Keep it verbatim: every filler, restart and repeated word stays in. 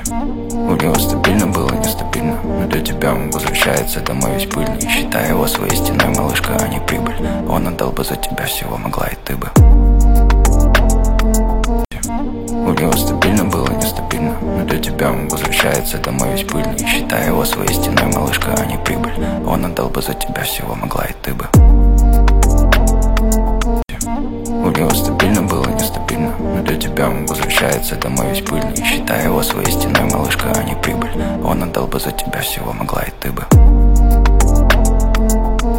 У него стабильно было нестабильно, но для тебя он возвращается домой весь пыльный, считая его своей стеной, малышка, а не прибыль. Он отдал бы за тебя всего, могла и ты бы. У него стабильно было нестабильно, но для тебя он возвращается домой весь пыльный, считая его своей стеной, малышка, а не прибыль. Он отдал бы за тебя всего, могла и ты бы. У него стабильно было нестабильно, но для тебя он возвращается домой весь пыльный, считая его своей стеной, малышка, а не прибыль. Он отдал бы за тебя всего, могла и ты бы.